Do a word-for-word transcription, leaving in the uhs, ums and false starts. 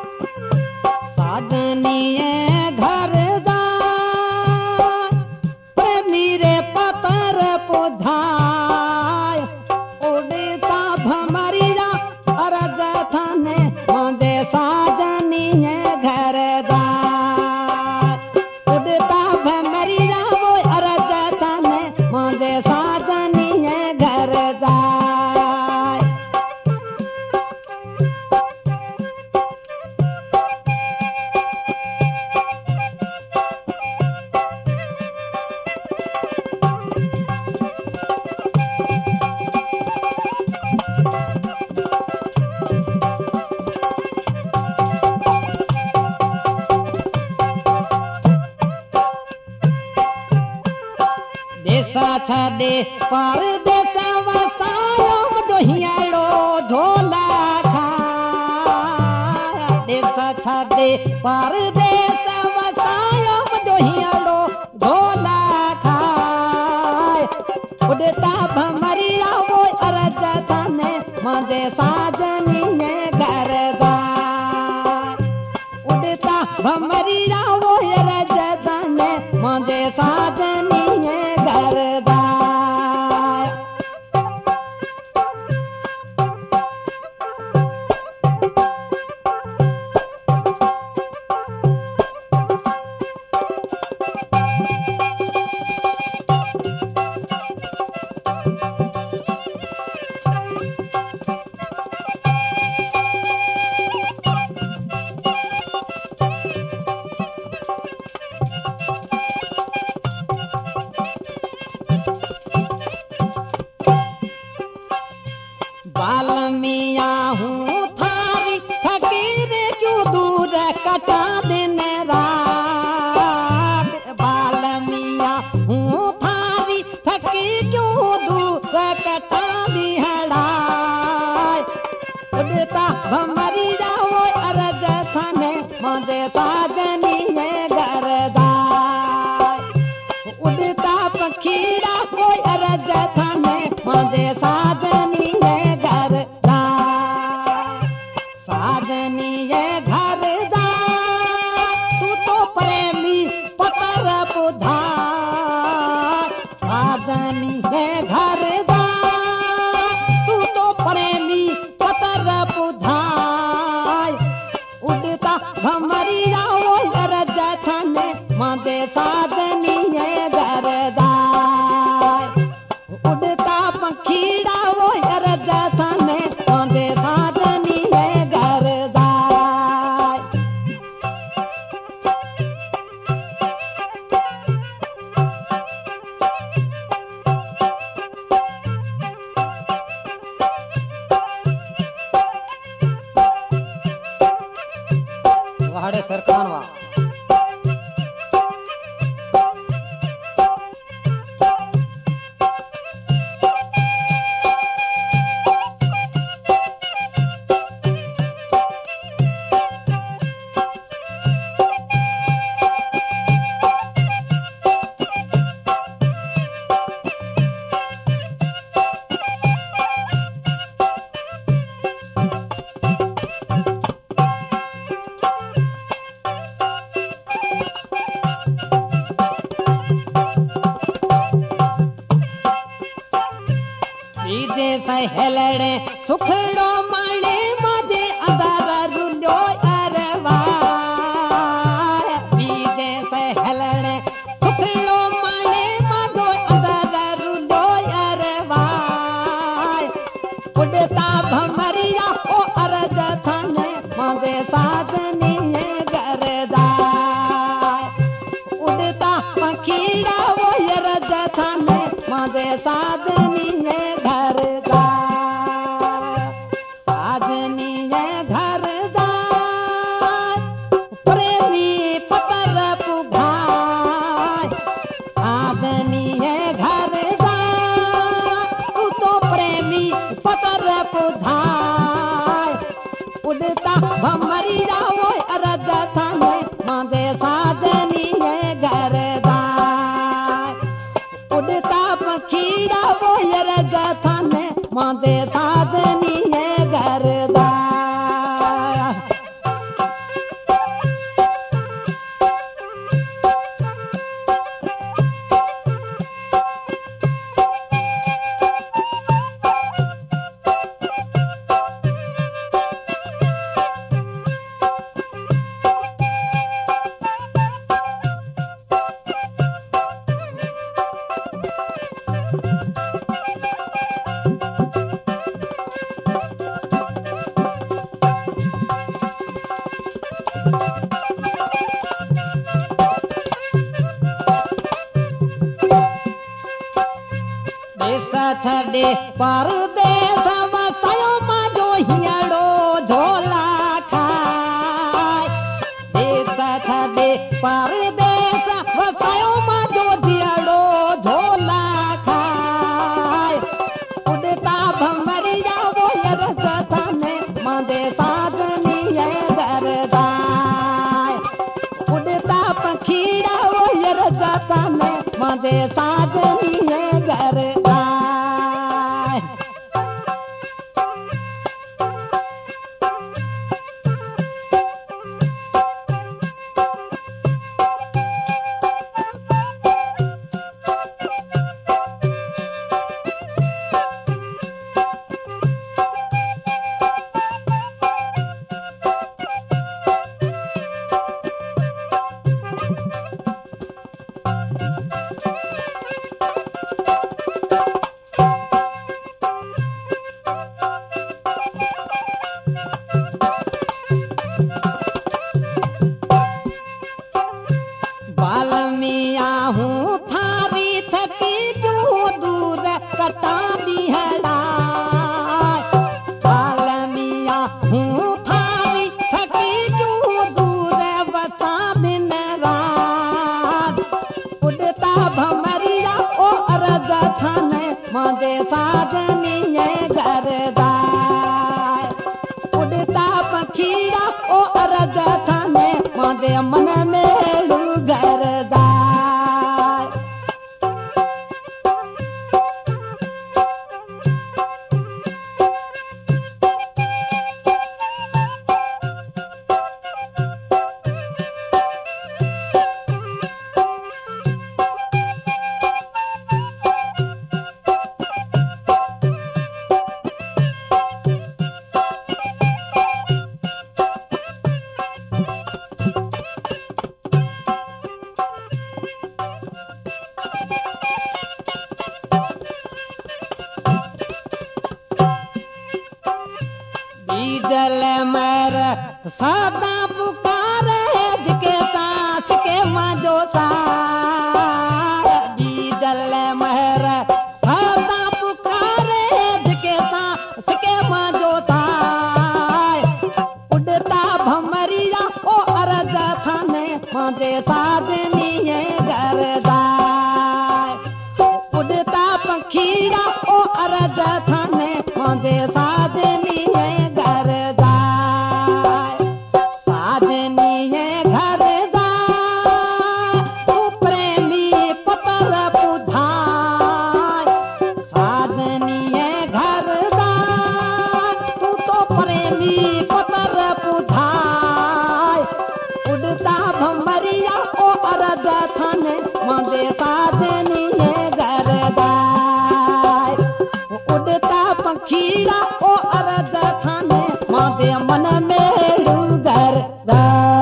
साजनी घर दा मेरे पतर पुधाय उड़ता भमरिया अरज थाने मांदे साजनी घर दा उड़ता भमरिया वो अरज थाने मांदे साजनी घर दा छड़े परदेस वसायो दोहियाड़ो झोला खा देश छड़े परदेस वसायो दोहियाड़ो झोला खा उड़ता भमरिया वो अरज थाने मांदे साजनी घर दा उड़ता भमरिया वो अरज थाने मांदे साजनी घर दा बालमिया हूँ थारी फकीर क्यों दूर कटा दिन रात बालमिया हूँ थारी फकीर क्यों दूर कटा दिहड़ा उड़ता भमरिया वो अरज थाने मांदे साजनी घर दा उड़ता पखीड़ा वो अरज थाने मांदे साजनी घर दा साजनी घर दा तू तो प्रेमी पतर पुधा साजनी घर दा तू तो प्रेमी पतर पुधा उड़ता भमरिया वो अरज थाने मांदे साजनी घर दा उड़ता पखीड़ा वो अरज थाने मांदे साजनी घर दा वाड़े सरकार वा हेलड़े सुखड़ो मणे मजे अंदर रुलो अरवा बीजे से हेलड़े सुखड़ो मणे मजो अंदर रुलो अरवा उड़ता भमरिया ओ अरज थाने मांदे साजनी घर दा उड़ता पखीड़ा वो अरज थाने मांदे साजनी घर दा साजनी घर दा प्रेमी पतर पुघाय साजनी घर दा तू तो प्रेमी पतर पुघाय उड़ता भमरिया वो अरज थाने मांदे साजनी घर दा उड़ता पखीड़ा वो अरज थाने मांदे साजनी घर दा छॾे परदेस वसायो मुंहिंजो हीअड़ो झोला खाए देस छॾे परदेस वसायो मुंहिंजो हीअड़ो झोला खाए उॾता भंवरिया वोयर जथने मुंहिंजे साजनीअ घरदाए उॾता पखीड़ा वोयर जथने मुंहिंजे साजनीअ घर आए बालमिया हूँ थारी थकी जो दूर कटा दिहड़ा बालमिया हूँ थारी थकी जो दूर बसा दिन रात उड़ता भंवरिया ओ अरज थाने मुंहिंजे साजनीअ घरदार उड़ता पखीड़ा ओ अरज थाने मुंहिंजे मन में घरदार बीजल मर सदा पुकारे जिके सांस के मजो सार बीजल महर सदा पुकारे जिके सांस के मजो सार उड़ता भंवरिया ओ अरज थाने मुंहिंजे साजनीअ घरदार उड़ता पखीड़ा ओ अरज थाने मुंहिंजे साजनीअ थाने मुंहिंजे साजनीअ घरदार उड़ता पखीड़ा ओ अरज थाने मुंहिंजे मन में घरदार